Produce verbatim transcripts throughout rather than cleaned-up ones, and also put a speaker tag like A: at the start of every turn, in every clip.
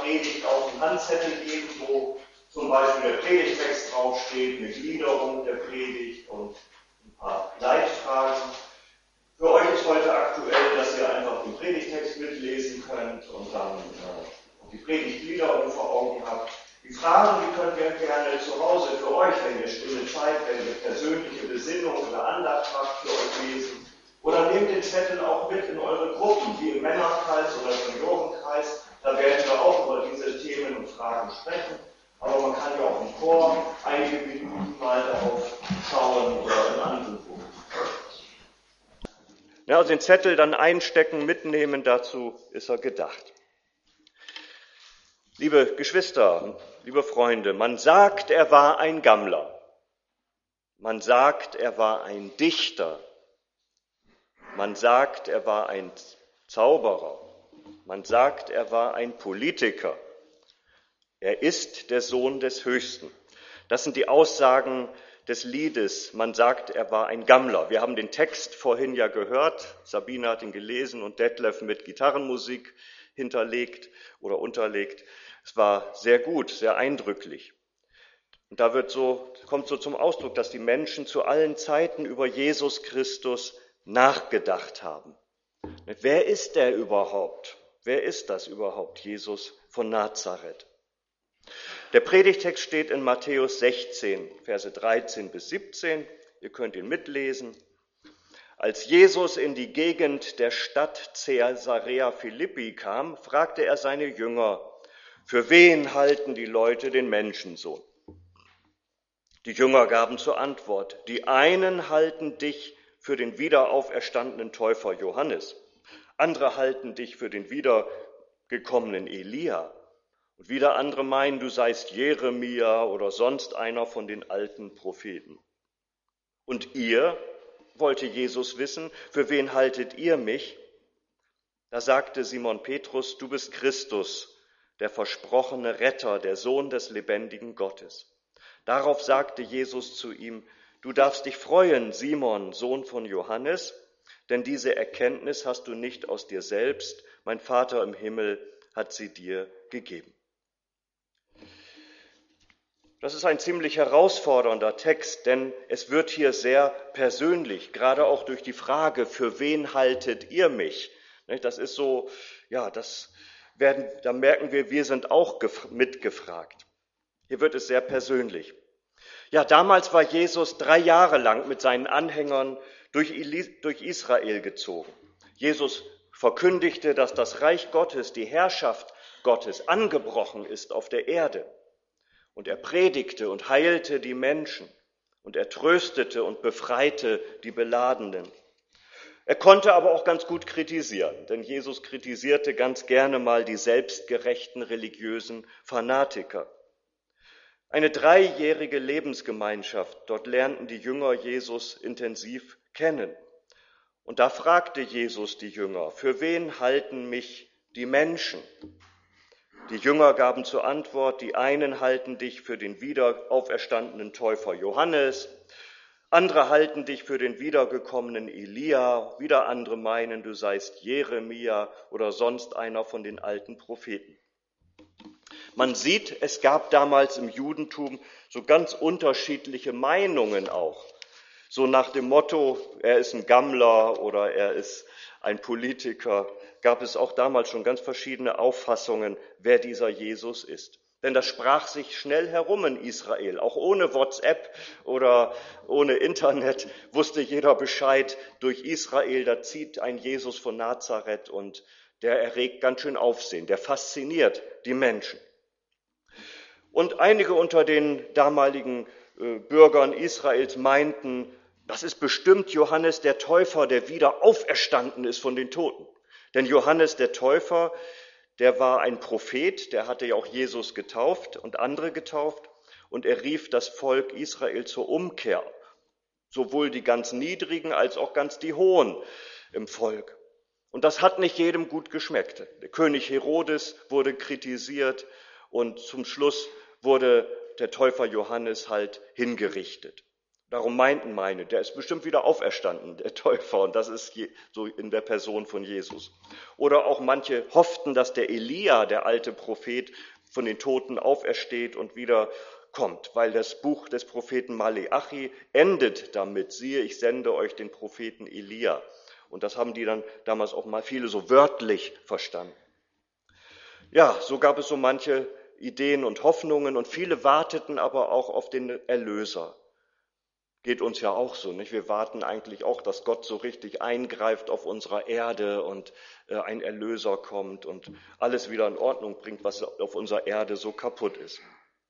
A: Predigt auch einen Handzettel geben, wo zum Beispiel der Predigtext draufsteht, eine Gliederung der Predigt und ein paar Leitfragen. Für euch ist heute aktuell, dass ihr einfach den Predigtext mitlesen könnt und dann äh, die Predigtgliederung vor Augen habt. Die Fragen, die könnt ihr gerne zu Hause für euch, wenn ihr stille Zeit, wenn ihr persönliche Besinnung oder Andacht habt, für euch lesen. Oder nehmt den Zettel auch mit in eure Gruppen, wie im Männerkreis oder Seniorenkreis. Da werden wir auch über diese Themen und Fragen sprechen. Aber man kann ja auch im Chor einige Minuten mal darauf schauen oder in anderen Gruppen. Ja, also den Zettel dann einstecken, mitnehmen, dazu ist er gedacht. Liebe Geschwister, liebe Freunde, man sagt, er war ein Gammler. Man sagt, er war ein Dichter. Man sagt, er war ein Zauberer. Man sagt, er war ein Politiker. Er ist der Sohn des Höchsten. Das sind die Aussagen des Liedes. Man sagt, er war ein Gammler. Wir haben den Text vorhin ja gehört. Sabine hat ihn gelesen und Detlef mit Gitarrenmusik hinterlegt oder unterlegt. Es war sehr gut, sehr eindrücklich. Und da wird so, kommt so zum Ausdruck, dass die Menschen zu allen Zeiten über Jesus Christus nachgedacht haben. Wer ist der überhaupt? Wer ist das überhaupt, Jesus von Nazareth? Der Predigtext steht in Matthäus sechzehn, Verse dreizehn bis siebzehn. Ihr könnt ihn mitlesen. Als Jesus in die Gegend der Stadt Caesarea Philippi kam, fragte er seine Jünger: Für wen halten die Leute den Menschensohn? Die Jünger gaben zur Antwort: Die einen halten dich für den wiederauferstandenen Täufer Johannes, andere halten dich für den wiedergekommenen Elia und wieder andere meinen, du seist Jeremia oder sonst einer von den alten Propheten. Und ihr, wollte Jesus wissen, für wen haltet ihr mich? Da sagte Simon Petrus: Du bist Christus, der versprochene Retter, der Sohn des lebendigen Gottes. Darauf sagte Jesus zu ihm: Du darfst dich freuen, Simon, Sohn von Johannes, denn diese Erkenntnis hast du nicht aus dir selbst, mein Vater im Himmel hat sie dir gegeben. Das ist ein ziemlich herausfordernder Text, denn es wird hier sehr persönlich, gerade auch durch die Frage, für wen haltet ihr mich? Das ist so, ja, das werden, da merken wir, wir sind auch mitgefragt. Hier wird es sehr persönlich. Ja, damals war Jesus drei Jahre lang mit seinen Anhängern durch Israel gezogen. Jesus verkündigte, dass das Reich Gottes, die Herrschaft Gottes angebrochen ist auf der Erde. Und er predigte und heilte die Menschen und er tröstete und befreite die Beladenen. Er konnte aber auch ganz gut kritisieren, denn Jesus kritisierte ganz gerne mal die selbstgerechten religiösen Fanatiker. Eine dreijährige Lebensgemeinschaft, dort lernten die Jünger Jesus intensiv kennen. Und da fragte Jesus die Jünger: Für wen halten mich die Menschen? Die Jünger gaben zur Antwort: Die einen halten dich für den wiederauferstandenen Täufer Johannes, andere halten dich für den wiedergekommenen Elia, wieder andere meinen, du seist Jeremia oder sonst einer von den alten Propheten. Man sieht, es gab damals im Judentum so ganz unterschiedliche Meinungen auch. So nach dem Motto, er ist ein Gammler oder er ist ein Politiker, gab es auch damals schon ganz verschiedene Auffassungen, wer dieser Jesus ist. Denn das sprach sich schnell herum in Israel. Auch ohne WhatsApp oder ohne Internet wusste jeder Bescheid. Durch Israel, da zieht ein Jesus von Nazareth und der erregt ganz schön Aufsehen. Der fasziniert die Menschen. Und einige unter den damaligen äh, Bürgern Israels meinten, das ist bestimmt Johannes der Täufer, der wieder auferstanden ist von den Toten. Denn Johannes der Täufer, der war ein Prophet, der hatte ja auch Jesus getauft und andere getauft. Und er rief das Volk Israel zur Umkehr, sowohl die ganz Niedrigen als auch ganz die Hohen im Volk. Und das hat nicht jedem gut geschmeckt. Der König Herodes wurde kritisiert und zum Schluss wurde der Täufer Johannes halt hingerichtet. Darum meinten meine, der ist bestimmt wieder auferstanden, der Täufer, und das ist so in der Person von Jesus. Oder auch manche hofften, dass der Elia, der alte Prophet, von den Toten aufersteht und wieder kommt, weil das Buch des Propheten Maleachi endet damit, siehe, ich sende euch den Propheten Elia. Und das haben die dann damals auch mal viele so wörtlich verstanden. Ja, so gab es so manche Ideen und Hoffnungen und viele warteten aber auch auf den Erlöser. Geht uns ja auch so, nicht? Wir warten eigentlich auch, dass Gott so richtig eingreift auf unserer Erde und äh, ein Erlöser kommt und alles wieder in Ordnung bringt, was auf unserer Erde so kaputt ist.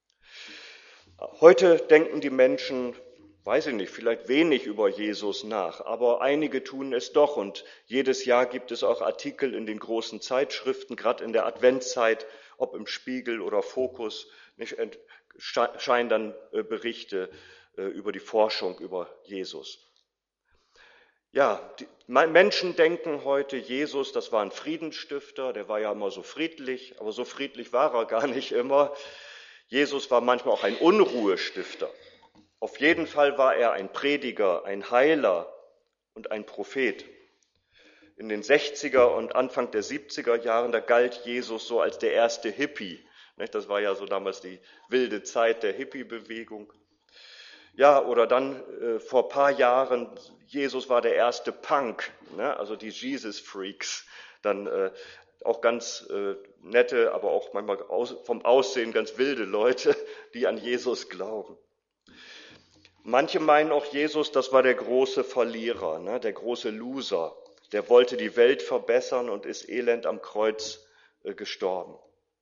A: Heute denken die Menschen, weiß ich nicht, vielleicht wenig über Jesus nach, aber einige tun es doch und jedes Jahr gibt es auch Artikel in den großen Zeitschriften, gerade in der Adventszeit, ob im Spiegel oder Fokus, nicht, scheinen dann äh, Berichte über die Forschung über Jesus. Ja, die Menschen denken heute, Jesus, das war ein Friedensstifter, der war ja immer so friedlich, aber so friedlich war er gar nicht immer. Jesus war manchmal auch ein Unruhestifter. Auf jeden Fall war er ein Prediger, ein Heiler und ein Prophet. In den sechziger und Anfang der siebziger Jahren, da galt Jesus so als der erste Hippie. Das war ja so damals die wilde Zeit der Hippie-Bewegung. Ja, oder dann äh, vor ein paar Jahren, Jesus war der erste Punk, ne? Also die Jesus-Freaks, dann äh, auch ganz äh, nette, aber auch manchmal aus, vom Aussehen ganz wilde Leute, die an Jesus glauben. Manche meinen auch, Jesus, das war der große Verlierer, ne? Der große Loser, der wollte die Welt verbessern und ist elend am Kreuz äh, gestorben.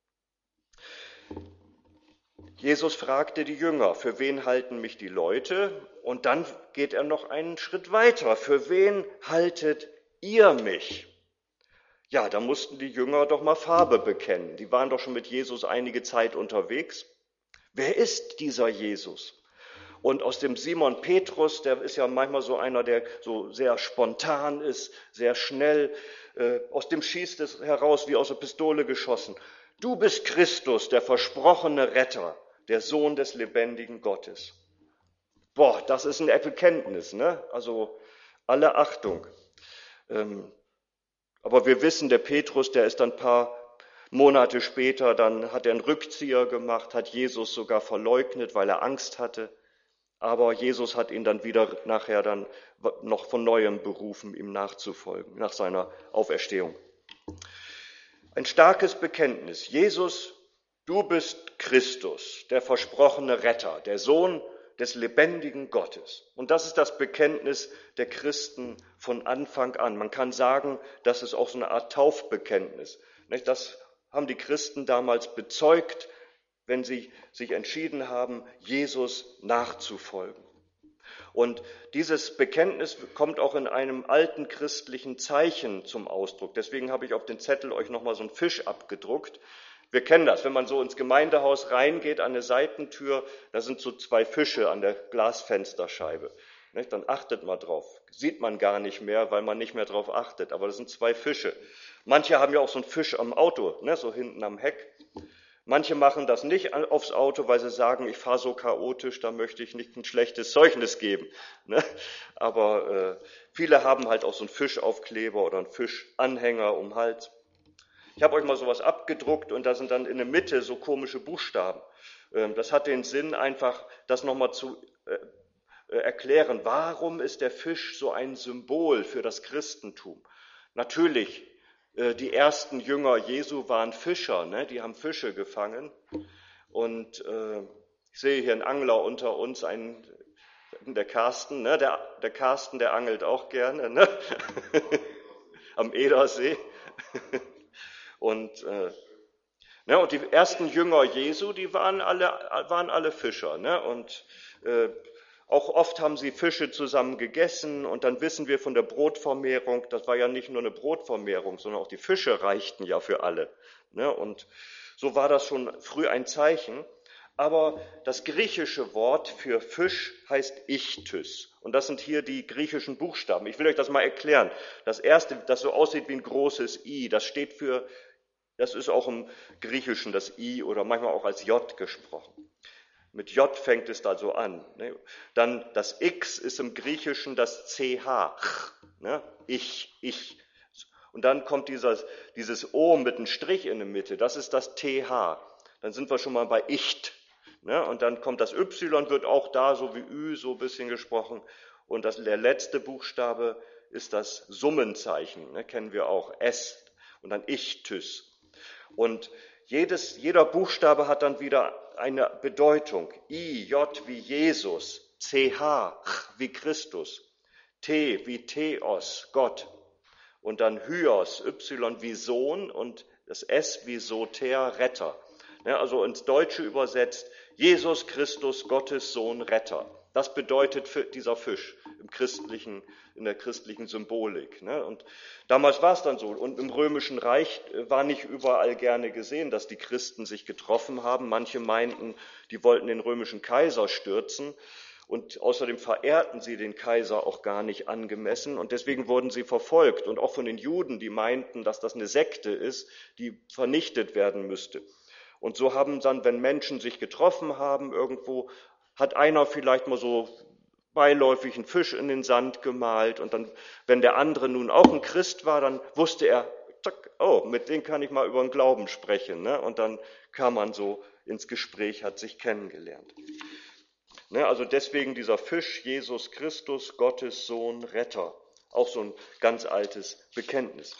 A: Jesus fragte die Jünger, für wen halten mich die Leute? Und dann geht er noch einen Schritt weiter. Für wen haltet ihr mich? Ja, da mussten die Jünger doch mal Farbe bekennen. Die waren doch schon mit Jesus einige Zeit unterwegs. Wer ist dieser Jesus? Und aus dem Simon Petrus, der ist ja manchmal so einer, der so sehr spontan ist, sehr schnell, äh, aus dem schießt es heraus wie aus der Pistole geschossen. Du bist Christus, der versprochene Retter, der Sohn des lebendigen Gottes. Boah, das ist ein Bekenntnis, ne? Also alle Achtung. Ähm, aber wir wissen, der Petrus, der ist dann ein paar Monate später, dann hat er einen Rückzieher gemacht, hat Jesus sogar verleugnet, weil er Angst hatte. Aber Jesus hat ihn dann wieder nachher dann noch von Neuem berufen, ihm nachzufolgen, nach seiner Auferstehung. Ein starkes Bekenntnis. Jesus, du bist Christus, der versprochene Retter, der Sohn des lebendigen Gottes. Und das ist das Bekenntnis der Christen von Anfang an. Man kann sagen, das ist auch so eine Art Taufbekenntnis. Das haben die Christen damals bezeugt, wenn sie sich entschieden haben, Jesus nachzufolgen. Und dieses Bekenntnis kommt auch in einem alten christlichen Zeichen zum Ausdruck. Deswegen habe ich auf den Zettel euch nochmal so einen Fisch abgedruckt. Wir kennen das, wenn man so ins Gemeindehaus reingeht, an eine Seitentür, da sind so zwei Fische an der Glasfensterscheibe. Dann achtet mal drauf. Sieht man gar nicht mehr, weil man nicht mehr drauf achtet. Aber das sind zwei Fische. Manche haben ja auch so einen Fisch am Auto, so hinten am Heck. Manche machen das nicht aufs Auto, weil sie sagen, ich fahre so chaotisch, da möchte ich nicht ein schlechtes Zeugnis geben. Aber äh, viele haben halt auch so einen Fischaufkleber oder einen Fischanhänger um den Hals. Ich habe euch mal sowas abgedruckt und da sind dann in der Mitte so komische Buchstaben. Ähm, das hat den Sinn, einfach das nochmal zu äh, erklären. Warum ist der Fisch so ein Symbol für das Christentum? Natürlich, die ersten Jünger Jesu waren Fischer, ne? Die haben Fische gefangen. Und äh, ich sehe hier einen Angler unter uns, einen, der Carsten, ne? der, der Carsten, der angelt auch gerne, ne? Am Edersee. Und, äh, ne? Und die ersten Jünger Jesu, die waren alle, waren alle Fischer. Ne? Und äh, auch oft haben sie Fische zusammen gegessen und dann wissen wir von der Brotvermehrung, das war ja nicht nur eine Brotvermehrung, sondern auch die Fische reichten ja für alle. Ne? Und so war das schon früh ein Zeichen. Aber das griechische Wort für Fisch heißt Ichthys. Und das sind hier die griechischen Buchstaben. Ich will euch das mal erklären. Das erste, das so aussieht wie ein großes I, das steht für, das ist auch im Griechischen das I oder manchmal auch als J gesprochen. Mit J fängt es also an. Dann das X ist im Griechischen das C H. Ich, ich. Und dann kommt dieses, dieses O mit einem Strich in der Mitte. Das ist das T H. Dann sind wir schon mal bei Icht. Und dann kommt das Y, wird auch da so wie Ü so ein bisschen gesprochen. Und das, der letzte Buchstabe ist das Summenzeichen. Ne, kennen wir auch. S. Und dann Ichthys. Und jedes, jeder Buchstabe hat dann wieder eine Bedeutung. I, J wie Jesus, C H wie Christus, T wie Theos, Gott, und dann Hyos, Y wie Sohn und das S wie Soter, Retter. Ja, also ins Deutsche übersetzt, Jesus Christus, Gottes Sohn, Retter. Das bedeutet für dieser Fisch im christlichen, in der christlichen Symbolik. Ne? Und damals war es dann so. Und im Römischen Reich war nicht überall gerne gesehen, dass die Christen sich getroffen haben. Manche meinten, die wollten den römischen Kaiser stürzen. Und außerdem verehrten sie den Kaiser auch gar nicht angemessen. Und deswegen wurden sie verfolgt. Und auch von den Juden, die meinten, dass das eine Sekte ist, die vernichtet werden müsste. Und so haben dann, wenn Menschen sich getroffen haben irgendwo, hat einer vielleicht mal so beiläufig einen Fisch in den Sand gemalt und dann, wenn der andere nun auch ein Christ war, dann wusste er, zack, oh, mit dem kann ich mal über den Glauben sprechen, ne? Und dann kam man so ins Gespräch, hat sich kennengelernt. Ne? Also deswegen dieser Fisch, Jesus Christus, Gottes Sohn, Retter, auch so ein ganz altes Bekenntnis.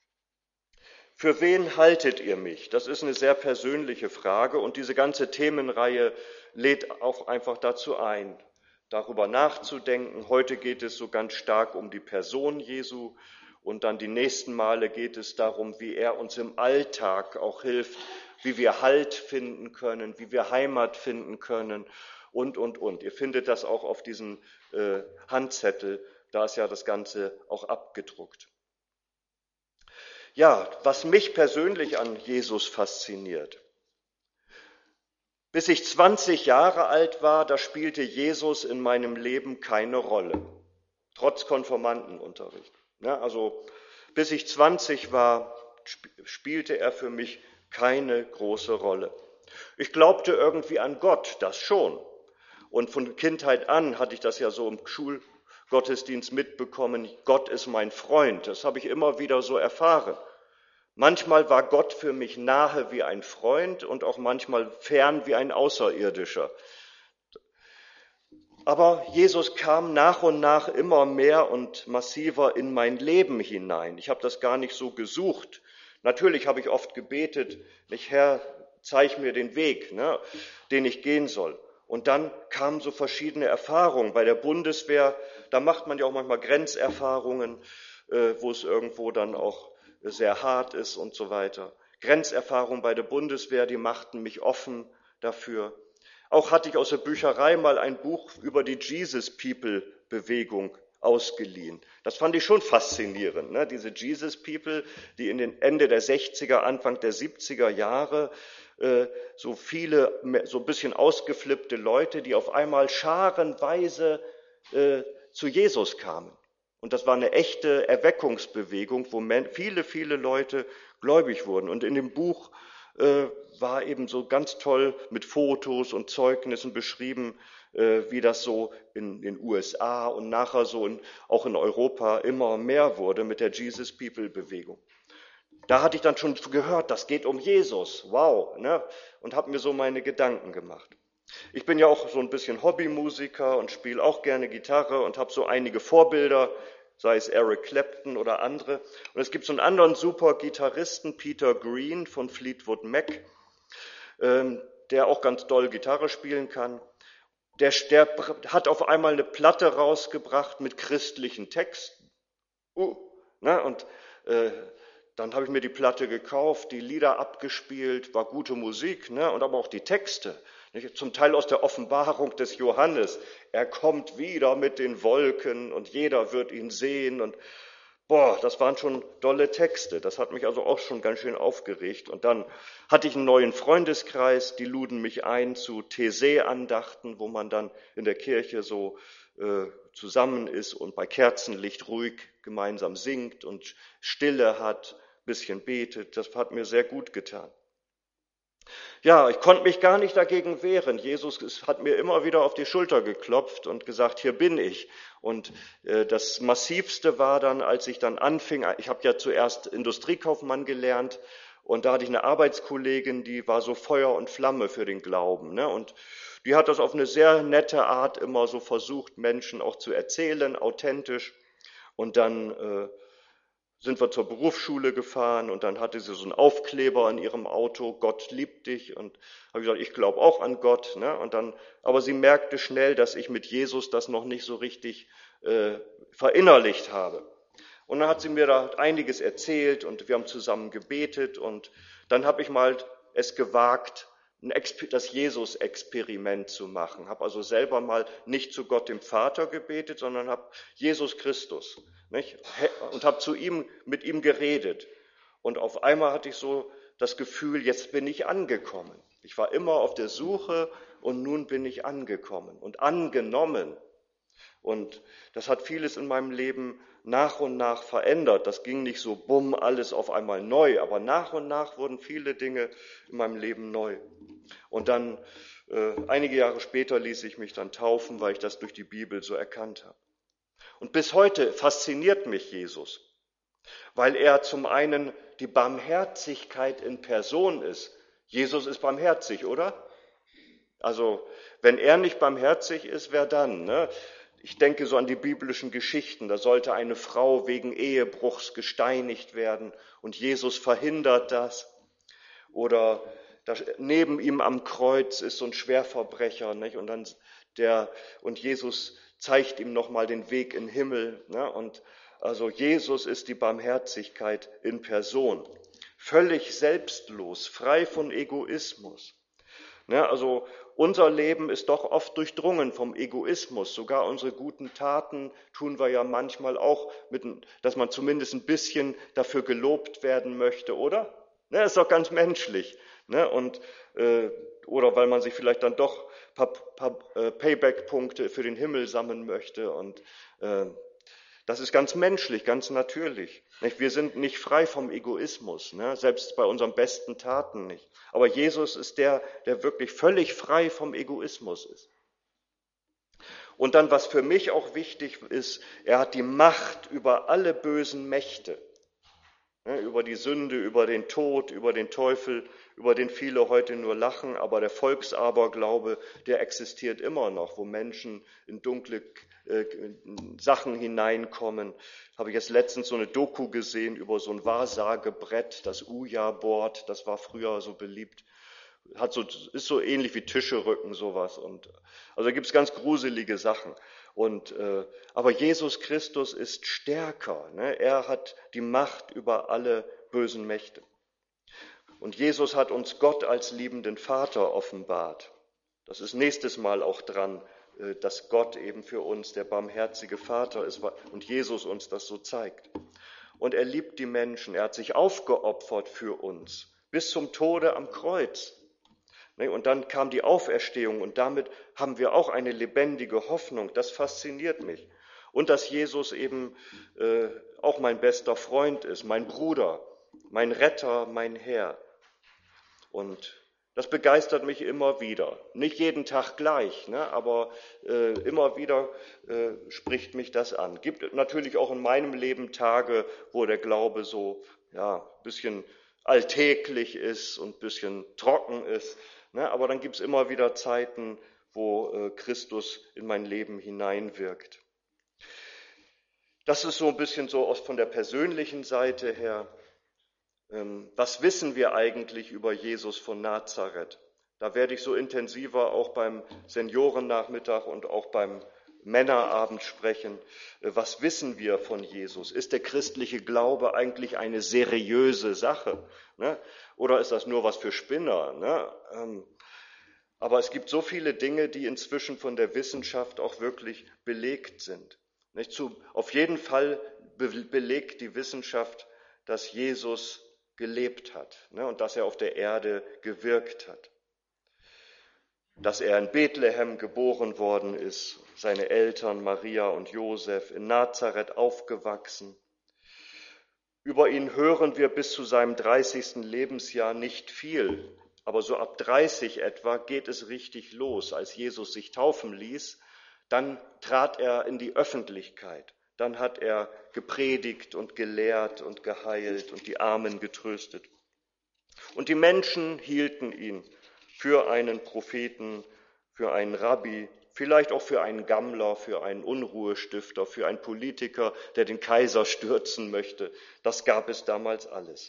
A: Für wen haltet ihr mich? Das ist eine sehr persönliche Frage und diese ganze Themenreihe lädt auch einfach dazu ein, darüber nachzudenken. Heute geht es so ganz stark um die Person Jesu und dann die nächsten Male geht es darum, wie er uns im Alltag auch hilft, wie wir Halt finden können, wie wir Heimat finden können und, und, und. Ihr findet das auch auf diesem äh, Handzettel, da ist ja das Ganze auch abgedruckt. Ja, was mich persönlich an Jesus fasziniert. Bis ich zwanzig Jahre alt war, da spielte Jesus in meinem Leben keine Rolle, trotz Konformantenunterricht. Ja, also bis ich zwanzig war, spielte er für mich keine große Rolle. Ich glaubte irgendwie an Gott, das schon. Und von Kindheit an hatte ich das ja so im Schulgottesdienst mitbekommen, Gott ist mein Freund. Das habe ich immer wieder so erfahren. Manchmal war Gott für mich nahe wie ein Freund und auch manchmal fern wie ein Außerirdischer. Aber Jesus kam nach und nach immer mehr und massiver in mein Leben hinein. Ich habe das gar nicht so gesucht. Natürlich habe ich oft gebetet, nicht Herr, zeig mir den Weg, ne, den ich gehen soll. Und dann kamen so verschiedene Erfahrungen. Bei der Bundeswehr, da macht man ja auch manchmal Grenzerfahrungen, äh, wo es irgendwo dann auch sehr hart ist und so weiter. Grenzerfahrungen bei der Bundeswehr, die machten mich offen dafür. Auch hatte ich aus der Bücherei mal ein Buch über die Jesus People Bewegung ausgeliehen. Das fand ich schon faszinierend, ne? Diese Jesus People, die in den Ende der sechziger, Anfang der siebziger Jahre äh, so viele, so ein bisschen ausgeflippte Leute, die auf einmal scharenweise äh, zu Jesus kamen. Und das war eine echte Erweckungsbewegung, wo viele, viele Leute gläubig wurden. Und in dem Buch äh, war eben so ganz toll mit Fotos und Zeugnissen beschrieben, äh, wie das so in den U S A und nachher so in, auch in Europa immer mehr wurde mit der Jesus People Bewegung. Da hatte ich dann schon gehört, das geht um Jesus, wow, ne? Und habe mir so meine Gedanken gemacht. Ich bin ja auch so ein bisschen Hobbymusiker und spiele auch gerne Gitarre und habe so einige Vorbilder, sei es Eric Clapton oder andere. Und es gibt so einen anderen super Gitarristen, Peter Green von Fleetwood Mac, ähm, der auch ganz doll Gitarre spielen kann. Der, der hat auf einmal eine Platte rausgebracht mit christlichen Texten. Uh, ne, und äh, dann habe ich mir die Platte gekauft, die Lieder abgespielt, war gute Musik, ne, und aber auch die Texte. Zum Teil aus der Offenbarung des Johannes. Er kommt wieder mit den Wolken und jeder wird ihn sehen. Und boah, das waren schon dolle Texte. Das hat mich also auch schon ganz schön aufgeregt. Und dann hatte ich einen neuen Freundeskreis, die luden mich ein zu Taizé-Andachten, wo man dann in der Kirche so äh, zusammen ist und bei Kerzenlicht ruhig gemeinsam singt und Stille hat, ein bisschen betet. Das hat mir sehr gut getan. Ja, ich konnte mich gar nicht dagegen wehren. Jesus ist- hat mir immer wieder auf die Schulter geklopft und gesagt, hier bin ich. Und äh, das Massivste war dann, als ich dann anfing, ich habe ja zuerst Industriekaufmann gelernt und da hatte ich eine Arbeitskollegin, die war so Feuer und Flamme für den Glauben. Ne? Und die hat das auf eine sehr nette Art immer so versucht, Menschen auch zu erzählen, authentisch. Und dann äh, sind wir zur Berufsschule gefahren und dann hatte sie so einen Aufkleber an ihrem Auto, Gott liebt dich. Und habe ich gesagt, ich glaube auch an Gott. Ne? Und dann, aber sie merkte schnell, dass ich mit Jesus das noch nicht so richtig äh, verinnerlicht habe. Und dann hat sie mir da einiges erzählt und wir haben zusammen gebetet und dann habe ich mal es gewagt, ein Exper- das Jesus-Experiment zu machen. Habe also selber mal nicht zu Gott dem Vater gebetet, sondern habe Jesus Christus, nicht? Und habe zu ihm, mit ihm geredet. Und auf einmal hatte ich so das Gefühl, jetzt bin ich angekommen. Ich war immer auf der Suche und nun bin ich angekommen und angenommen. Und das hat vieles in meinem Leben nach und nach verändert. Das ging nicht so bumm, alles auf einmal neu, aber nach und nach wurden viele Dinge in meinem Leben neu. Und dann, äh, einige Jahre später ließ ich mich dann taufen, weil ich das durch die Bibel so erkannt habe. Und bis heute fasziniert mich Jesus, weil er zum einen die Barmherzigkeit in Person ist. Jesus ist barmherzig, oder? Also, wenn er nicht barmherzig ist, wer dann? Ne? Ich denke so an die biblischen Geschichten. Da sollte eine Frau wegen Ehebruchs gesteinigt werden und Jesus verhindert das. Oder da, neben ihm am Kreuz ist so ein Schwerverbrecher, nicht? Und dann der und Jesus zeigt ihm nochmal den Weg in den Himmel. Ne? Und also Jesus ist die Barmherzigkeit in Person, völlig selbstlos, frei von Egoismus. Ne? Also unser Leben ist doch oft durchdrungen vom Egoismus. Sogar unsere guten Taten tun wir ja manchmal auch, mit, dass man zumindest ein bisschen dafür gelobt werden möchte, oder? Ne, ist doch ganz menschlich. Ne? Und, äh, oder weil man sich vielleicht dann doch ein paar, paar äh, Payback-Punkte für den Himmel sammeln möchte. Und äh, das ist ganz menschlich, ganz natürlich. Nicht? Wir sind nicht frei vom Egoismus, ne? Selbst bei unseren besten Taten nicht. Aber Jesus ist der, der wirklich völlig frei vom Egoismus ist. Und dann, was für mich auch wichtig ist, er hat die Macht über alle bösen Mächte. Ne, über die Sünde, über den Tod, über den Teufel, über den viele heute nur lachen, aber der Volksaberglaube, der existiert immer noch, wo Menschen in dunkle äh, Sachen hineinkommen. Habe ich jetzt letztens so eine Doku gesehen über so ein Wahrsagebrett, das Ouija-Board, das war früher so beliebt. Hat so, ist so ähnlich wie Tischerücken, sowas. Und, also da gibt es ganz gruselige Sachen. Und, äh, aber Jesus Christus ist stärker. Ne? Er hat die Macht über alle bösen Mächte. Und Jesus hat uns Gott als liebenden Vater offenbart. Das ist nächstes Mal auch dran, äh, dass Gott eben für uns der barmherzige Vater ist und Jesus uns das so zeigt. Und er liebt die Menschen. Er hat sich aufgeopfert für uns bis zum Tode am Kreuz. Und dann kam die Auferstehung und damit haben wir auch eine lebendige Hoffnung. Das fasziniert mich. Und dass Jesus eben äh, auch mein bester Freund ist, mein Bruder, mein Retter, mein Herr. Und das begeistert mich immer wieder. Nicht jeden Tag gleich, ne, aber äh, immer wieder äh, spricht mich das an. Gibt natürlich auch in meinem Leben Tage, wo der Glaube so ja, ein bisschen alltäglich ist und ein bisschen trocken ist. Ne, aber dann gibt es immer wieder Zeiten, wo äh, Christus in mein Leben hineinwirkt. Das ist so ein bisschen so aus von der persönlichen Seite her. Ähm, was wissen wir eigentlich über Jesus von Nazareth? Da werde ich so intensiver auch beim Seniorennachmittag und auch beim Männerabend sprechen. Äh, was wissen wir von Jesus? Ist der christliche Glaube eigentlich eine seriöse Sache? Ne? Oder ist das nur was für Spinner? Ne? Ähm, aber es gibt so viele Dinge, die inzwischen von der Wissenschaft auch wirklich belegt sind. Nicht? Zu, auf jeden Fall be- belegt die Wissenschaft, dass Jesus gelebt hat, ne, und dass er auf der Erde gewirkt hat. Dass er in Bethlehem geboren worden ist, seine Eltern Maria und Josef in Nazareth aufgewachsen. Über ihn hören wir bis zu seinem dreißigsten Lebensjahr nicht viel. Aber so ab dreißig etwa geht es richtig los, als Jesus sich taufen ließ. Dann trat er in die Öffentlichkeit. Dann hat er gepredigt und gelehrt und geheilt und die Armen getröstet. Und die Menschen hielten ihn für einen Propheten, für einen Rabbi, vielleicht auch für einen Gammler, für einen Unruhestifter, für einen Politiker, der den Kaiser stürzen möchte. Das gab es damals alles.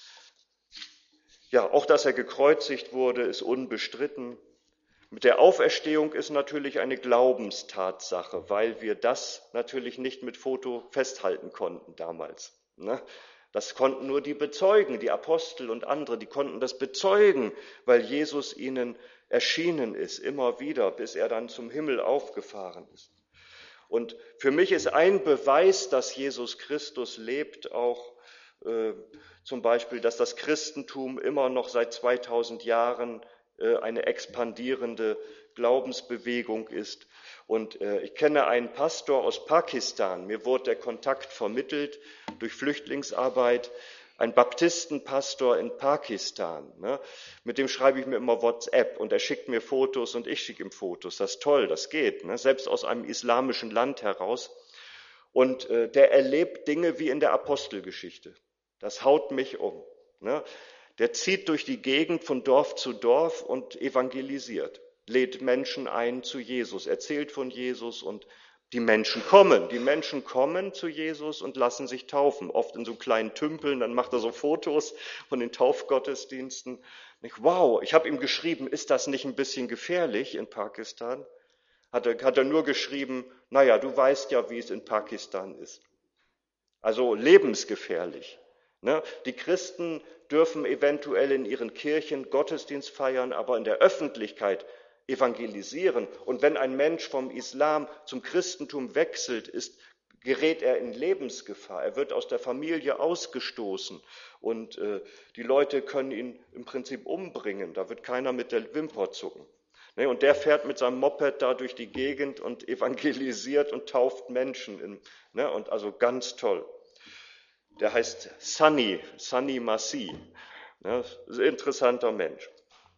A: Ja, auch dass er gekreuzigt wurde, ist unbestritten. Mit der Auferstehung ist natürlich eine Glaubenstatsache, weil wir das natürlich nicht mit Foto festhalten konnten damals. Ne? Das konnten nur die bezeugen, die Apostel und andere, die konnten das bezeugen, weil Jesus ihnen erschienen ist, immer wieder, bis er dann zum Himmel aufgefahren ist. Und für mich ist ein Beweis, dass Jesus Christus lebt, auch äh, zum Beispiel, dass das Christentum immer noch seit zweitausend Jahren äh, eine expandierende Glaubensbewegung ist. Und äh, ich kenne einen Pastor aus Pakistan, mir wurde der Kontakt vermittelt durch Flüchtlingsarbeit, ein Baptistenpastor in Pakistan, ne? Mit dem schreibe ich mir immer WhatsApp und er schickt mir Fotos und ich schicke ihm Fotos. Das ist toll, das geht, ne? Selbst aus einem islamischen Land heraus. Und äh, der erlebt Dinge wie in der Apostelgeschichte. Das haut mich um. Ne? Der zieht durch die Gegend von Dorf zu Dorf und evangelisiert, lädt Menschen ein zu Jesus, erzählt von Jesus und die Menschen kommen. Die Menschen kommen zu Jesus und lassen sich taufen, oft in so kleinen Tümpeln. Dann macht er so Fotos von den Taufgottesdiensten. Wow, ich habe ihm geschrieben, ist das nicht ein bisschen gefährlich in Pakistan? Hat er, hat er nur geschrieben, naja, du weißt ja, wie es in Pakistan ist. Also lebensgefährlich. Ne? Die Christen dürfen eventuell in ihren Kirchen Gottesdienst feiern, aber in der Öffentlichkeit evangelisieren. Und wenn ein Mensch vom Islam zum Christentum wechselt, ist, gerät er in Lebensgefahr. Er wird aus der Familie ausgestoßen und äh, die Leute können ihn im Prinzip umbringen. Da wird keiner mit der Wimper zucken. Ne? Und der fährt mit seinem Moped da durch die Gegend und evangelisiert und tauft Menschen. In, ne? Und also ganz toll. Der heißt Sunny, Sunny Masih. Ne? Ein interessanter Mensch.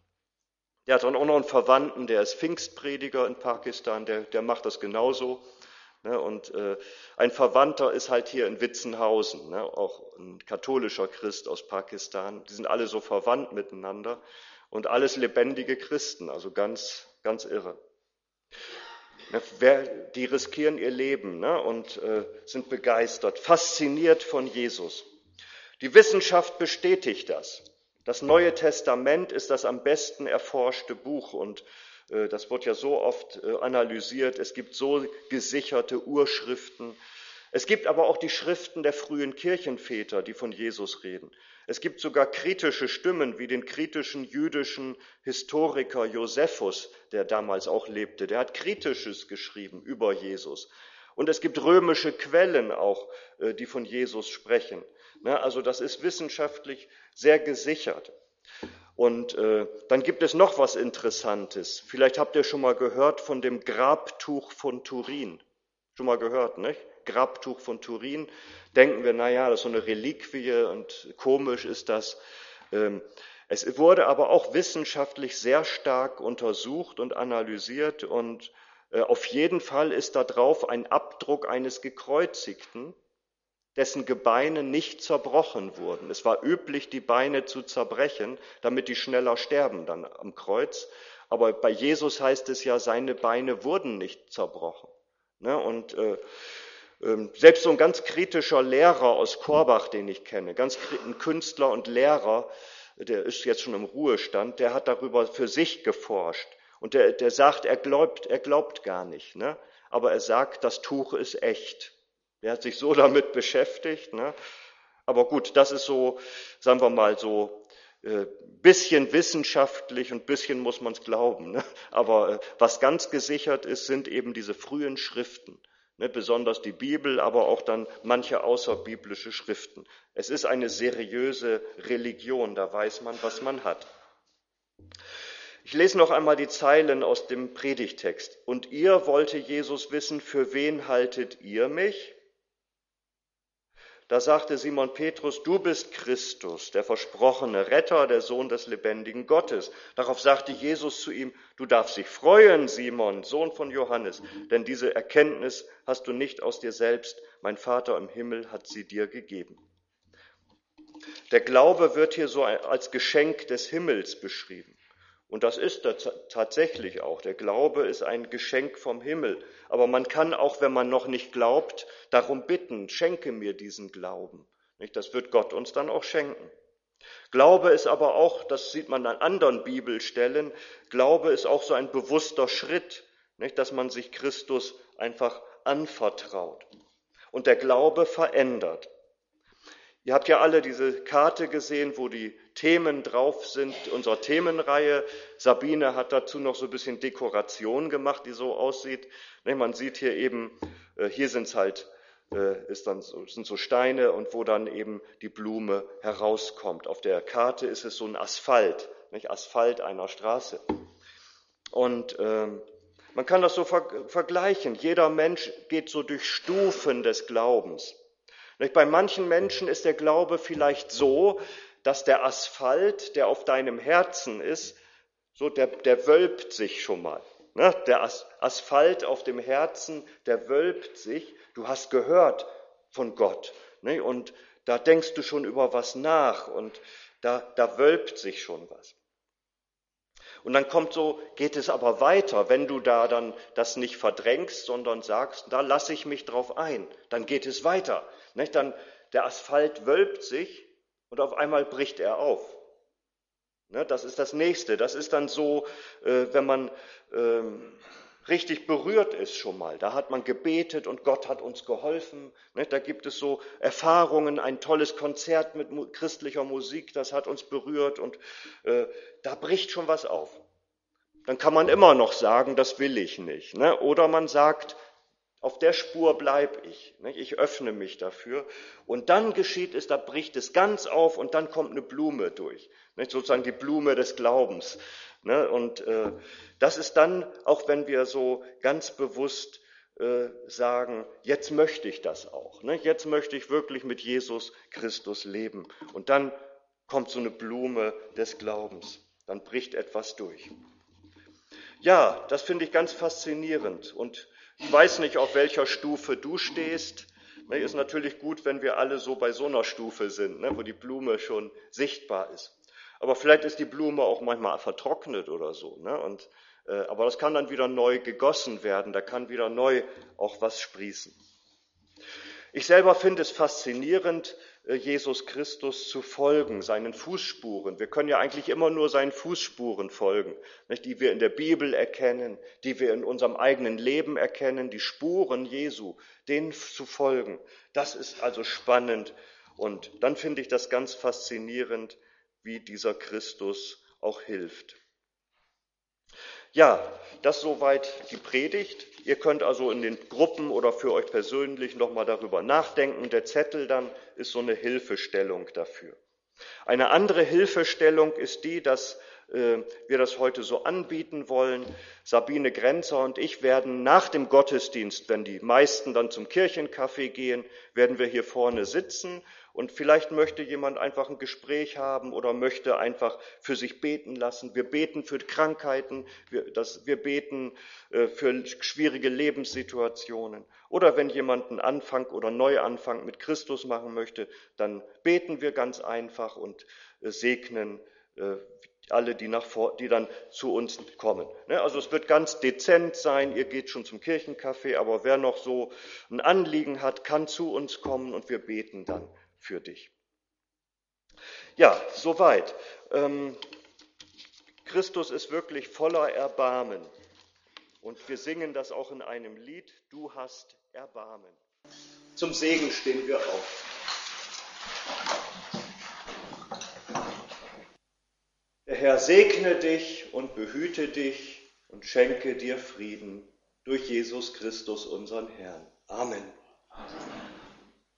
A: Der hat dann auch noch einen Verwandten, der ist Pfingstprediger in Pakistan, der, der macht das genauso. Ne, und äh, ein Verwandter ist halt hier in Witzenhausen, ne, auch ein katholischer Christ aus Pakistan. Die sind alle so verwandt miteinander und alles lebendige Christen, also ganz, ganz irre. Ne, wer, die riskieren ihr Leben, ne, und äh, sind begeistert, fasziniert von Jesus. Die Wissenschaft bestätigt das. Das Neue Testament ist das am besten erforschte Buch und äh, das wird ja so oft äh, analysiert. Es gibt so gesicherte Urschriften. Es gibt aber auch die Schriften der frühen Kirchenväter, die von Jesus reden. Es gibt sogar kritische Stimmen wie den kritischen jüdischen Historiker Josephus, der damals auch lebte. Der hat Kritisches geschrieben über Jesus. Und es gibt römische Quellen auch, äh, die von Jesus sprechen. Also das ist wissenschaftlich sehr gesichert. Und äh, dann gibt es noch was Interessantes. Vielleicht habt ihr schon mal gehört von dem Grabtuch von Turin. Schon mal gehört, nicht? Grabtuch von Turin. Denken wir, naja, das ist so eine Reliquie und komisch ist das. Ähm, es wurde aber auch wissenschaftlich sehr stark untersucht und analysiert. Und äh, auf jeden Fall ist da drauf ein Abdruck eines Gekreuzigten, dessen Gebeine nicht zerbrochen wurden. Es war üblich, die Beine zu zerbrechen, damit die schneller sterben dann am Kreuz. Aber bei Jesus heißt es ja, seine Beine wurden nicht zerbrochen. Ne? Und äh, äh, selbst so ein ganz kritischer Lehrer aus Korbach, den ich kenne, ganz ein Künstler und Lehrer, der ist jetzt schon im Ruhestand, der hat darüber für sich geforscht. Und der, der sagt, er glaubt, er glaubt gar nicht. Ne? Aber er sagt, das Tuch ist echt. Er hat sich so damit beschäftigt, ne? Aber gut, das ist so, sagen wir mal, so äh, bisschen wissenschaftlich und bisschen muss man es glauben. Ne? Aber äh, was ganz gesichert ist, sind eben diese frühen Schriften, ne? Besonders die Bibel, aber auch dann manche außerbiblische Schriften. Es ist eine seriöse Religion, da weiß man, was man hat. Ich lese noch einmal die Zeilen aus dem Predigtext. Und ihr, wollte Jesus wissen, für wen haltet ihr mich? Da sagte Simon Petrus, du bist Christus, der versprochene Retter, der Sohn des lebendigen Gottes. Darauf sagte Jesus zu ihm, du darfst dich freuen, Simon, Sohn von Johannes, denn diese Erkenntnis hast du nicht aus dir selbst, mein Vater im Himmel hat sie dir gegeben. Der Glaube wird hier so als Geschenk des Himmels beschrieben. Und das ist das tatsächlich auch. Der Glaube ist ein Geschenk vom Himmel. Aber man kann auch, wenn man noch nicht glaubt, darum bitten, schenke mir diesen Glauben. Das wird Gott uns dann auch schenken. Glaube ist aber auch, das sieht man an anderen Bibelstellen, Glaube ist auch so ein bewusster Schritt, dass man sich Christus einfach anvertraut. Und der Glaube verändert. Ihr habt ja alle diese Karte gesehen, wo die Themen drauf sind, unserer Themenreihe. Sabine hat dazu noch so ein bisschen Dekoration gemacht, die so aussieht. Man sieht hier eben, hier sind es halt, ist dann so, sind so Steine und wo dann eben die Blume herauskommt. Auf der Karte ist es so ein Asphalt, nicht? Asphalt einer Straße. Und ähm, man kann das so ver- vergleichen. Jeder Mensch geht so durch Stufen des Glaubens. Bei manchen Menschen ist der Glaube vielleicht so, dass der Asphalt, der auf deinem Herzen ist, so der, der wölbt sich schon mal. Der Asphalt auf dem Herzen, der wölbt sich. Du hast gehört von Gott. Und da denkst du schon über was nach und da, da wölbt sich schon was. Und dann kommt so, geht es aber weiter, wenn du da dann das nicht verdrängst, sondern sagst, da lasse ich mich drauf ein, dann geht es weiter. Nicht? Dann der Asphalt wölbt sich und auf einmal bricht er auf. Ne? Das ist das Nächste. Das ist dann so, äh, wenn man ähm, richtig berührt ist schon mal. Da hat man gebetet und Gott hat uns geholfen. Nicht? Da gibt es so Erfahrungen, ein tolles Konzert mit mu- christlicher Musik, das hat uns berührt und äh, da bricht schon was auf. Dann kann man immer noch sagen, das will ich nicht. Ne? Oder man sagt, auf der Spur bleib ich. Nicht? Ich öffne mich dafür. Und dann geschieht es, da bricht es ganz auf und dann kommt eine Blume durch. Nicht? Sozusagen die Blume des Glaubens. Ne? Und äh, das ist dann, auch wenn wir so ganz bewusst äh, sagen, jetzt möchte ich das auch. Ne? Jetzt möchte ich wirklich mit Jesus Christus leben. Und dann kommt so eine Blume des Glaubens. Dann bricht etwas durch. Ja, das finde ich ganz faszinierend. Und ich weiß nicht, auf welcher Stufe du stehst. Ne, ist natürlich gut, wenn wir alle so bei so einer Stufe sind, ne, wo die Blume schon sichtbar ist. Aber vielleicht ist die Blume auch manchmal vertrocknet oder so. Ne, und, äh, aber das kann dann wieder neu gegossen werden. Da kann wieder neu auch was sprießen. Ich selber finde es faszinierend, Jesus Christus zu folgen, seinen Fußspuren. Wir können ja eigentlich immer nur seinen Fußspuren folgen, nicht, die wir in der Bibel erkennen, die wir in unserem eigenen Leben erkennen, die Spuren Jesu, denen zu folgen. Das ist also spannend und dann finde ich das ganz faszinierend, wie dieser Christus auch hilft. Ja, das soweit die Predigt. Ihr könnt also in den Gruppen oder für euch persönlich nochmal darüber nachdenken. Der Zettel dann ist so eine Hilfestellung dafür. Eine andere Hilfestellung ist die, dass äh, wir das heute so anbieten wollen. Sabine Grenzer und ich werden nach dem Gottesdienst, wenn die meisten dann zum Kirchencafé gehen, werden wir hier vorne sitzen. Und vielleicht möchte jemand einfach ein Gespräch haben oder möchte einfach für sich beten lassen. Wir beten für Krankheiten, wir, das, wir beten äh, für schwierige Lebenssituationen. Oder wenn jemand einen Anfang oder Neuanfang mit Christus machen möchte, dann beten wir ganz einfach und äh, segnen äh, alle, die, nach vor, die dann zu uns kommen. Ne? Also es wird ganz dezent sein, ihr geht schon zum Kirchencafé, aber wer noch so ein Anliegen hat, kann zu uns kommen und wir beten dann für dich. Ja, soweit. Ähm, Christus ist wirklich voller Erbarmen. Und wir singen das auch in einem Lied, du hast Erbarmen. Zum Segen stehen wir auf. Der Herr segne dich und behüte dich und schenke dir Frieden durch Jesus Christus, unseren Herrn. Amen. Amen.